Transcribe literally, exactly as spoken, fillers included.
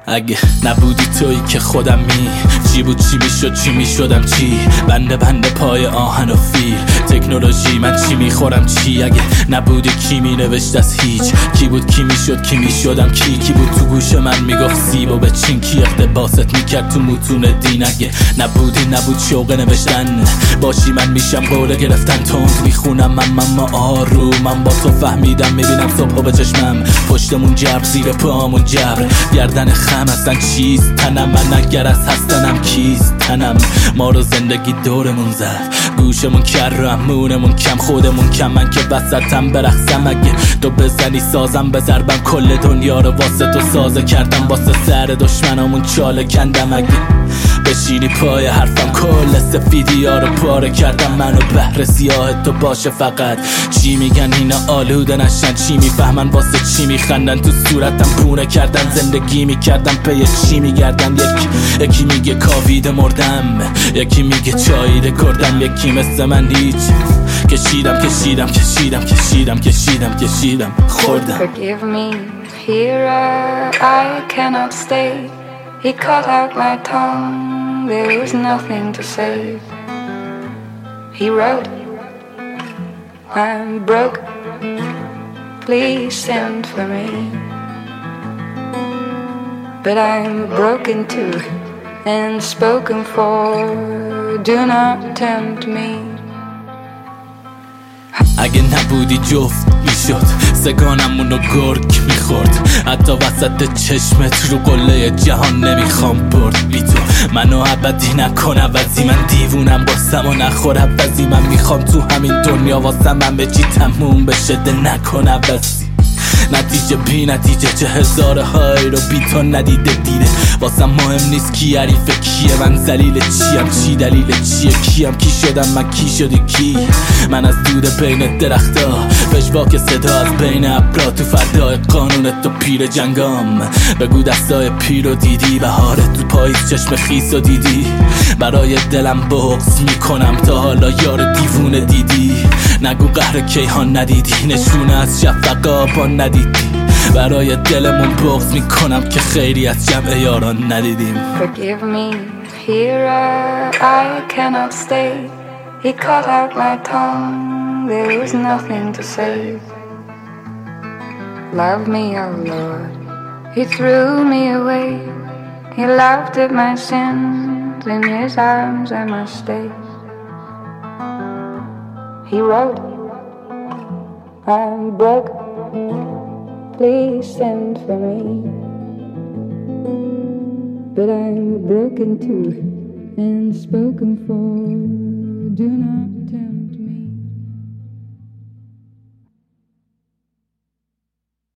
اگه نبودی تویی که خودم می چی بود چی میشد چی میشدم چی بنده بنده پای آهن و فیل تکنولوژی من چی میخورم چی اگه نبودی کی مینوشت از هیچ کی بود کی میشد کی میشدم کی کی بود تو گوش من میگفت سیب و به چین کی اقتباست میکرد تو متون دین اگه نبودی نبود شوق نوشتن باشی من میشم قوله گرفتن تند میخونم من من آرو من با تو فهمیدم میبینم صبح به چشمم پشتمون جبر زیر پامون جبر گردن خم اصلا چیست تنم من اگر از هستنم کیست تنم ما رو زندگی دورمون زد گوشمون کر مونمون کم خودمون کم من که وسطم برقصم اگه تو بزنی سازم بزربم کل دنیا رو واسه تو سازه کردم واسه سر دشمنامون چاله کندم اگه بشینی پای حرفم کل سفیدی ها رو پاره کردم منو بحر سیاه تو باشه فقط چی میگن اینا آلوده نشن چی میفهمن واسه چی میخندن تو صورتم پونه کردن زندگی میکردم پی چی میگردم یک یکی میگه کاویده مردم یکی میگه چاییده کردم یکی مثل من هیچ کشیدم کشیدم کشیدم کشیدم کشیدم کشیدم خوردم. Forgive me, here I cannot stay. He cut out my tongue, there was nothing to say. He wrote, I'm broke, please send for me. But I'm broken too, and spoken for, do not tempt me. اگه نبودی جفت میشد سگانمونو گرگ میخورد حتی وسط چشمت رو قله جهان نمیخوام برد بی تو منو ابدی نکن عوضی من دیوونم باسم و نخور عوضی من میخوام تو همین دنیا واسم همه چی تموم بشه ده نکن عوضی نتیجه بی نتیجه چه هزار های رو بی تو ندیده دیده واسم مهم نیست کی عریفه کیه من ذلیل چیم چی دلیل چیه کیم کی شدم من کی شدی کی من از دود بین درختا پشواک صدا از بین ابرا تو فردای قانون تو پیر جنگام بگو دستای پیر رو دیدی بهارت تو پاییز چشم خیس رو دیدی برای دلم بغض میکنم تا حالا یار دیوونه دیدی نگو قهر کیهان ندیدی نشونه از شفقا با ندیدی برای دلمون بغض میکنم که خیلی از جمع یاران ندیدیم. Forgive me, here I cannot stay. He cut out my tongue, there was nothing to say. Love me, oh Lord, he threw me away. He laughed at my sins, in his arms I must stay. He wrote, I'm broke, please send for me. But I'm broken too, and spoken for, do not tempt me.